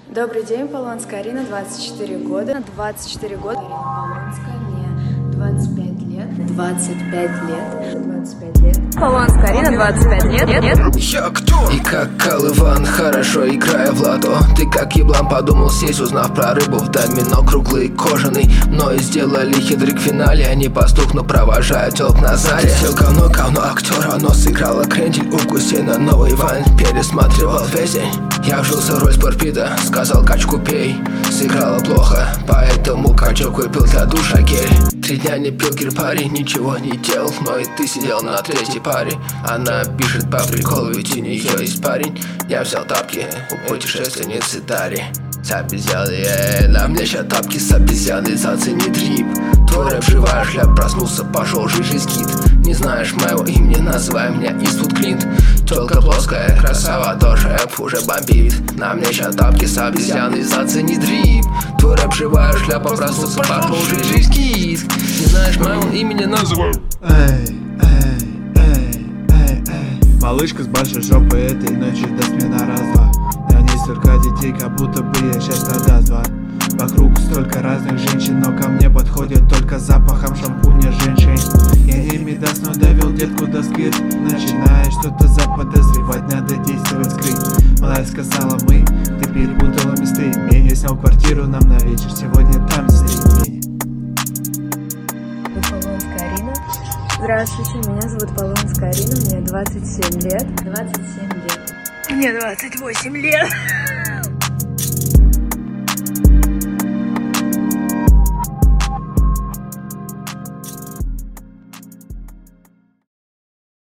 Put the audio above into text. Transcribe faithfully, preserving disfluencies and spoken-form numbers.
Добрый день, Полонская Арина, двадцать четыре года. двадцать четыре года. Арина Полонская, мне двадцать пять лет. двадцать пять лет. двадцать пять лет. Полонская Арина, двадцать пять лет. Я актер. И как Калыван, хорошо играя в лото. Ты как еблан подумал сесть, узнав про рыбу в домино. Круглый, кожаный, но и сделали хитрый к финале. Они по стук, но провожают телк на заре. Сел говно, говно актера, но сыграла крендель. Укусина, новый Вайн пересматривал весь день. Я вжился в роль спортпида, сказал качку пей. Сыграла плохо, поэтому качок выпил для душа гель. Три дня не пил гербарий, ничего не делал. Но и ты сидел на третьей паре. Она пишет по приколу, ведь у нее есть парень. Я взял тапки у путешественницы Дарьи. С обезьяны, на мне ща тапки с обезьяны, зацени трип. Твой рэп живая шляп, проснулся, пошел жижи скит. Не знаешь моего имени, называй меня Иствуд Клинт. Телка плоская, красава, тоже рэп уже бомбит. На мне ща тапки с обезьяны, зацени трип. Твой рэп живая шляпа, проснулся, пошел жижи скит. Не знаешь моего имени, называй. Эй, эй, эй, эй, эй. Малышка с большой жопой этой ночью до смена раз-два. На ней столько детей, как будто бы я сейчас тогда два. Вокруг столько разных женщин, но ко мне подходят только запахом шампуня женщин. Я ими до сна довел детку до скрыт. Начиная что-то заподозревать, надо действовать скрыть. Малая сказала мы, ты перепутала местоимение. Снял квартиру нам на вечер, сегодня там здесь. Полонская Арина. Здравствуйте, меня зовут Полонская Арина, мне двадцать семь лет. двадцать семь лет. Мне двадцать восемь лет.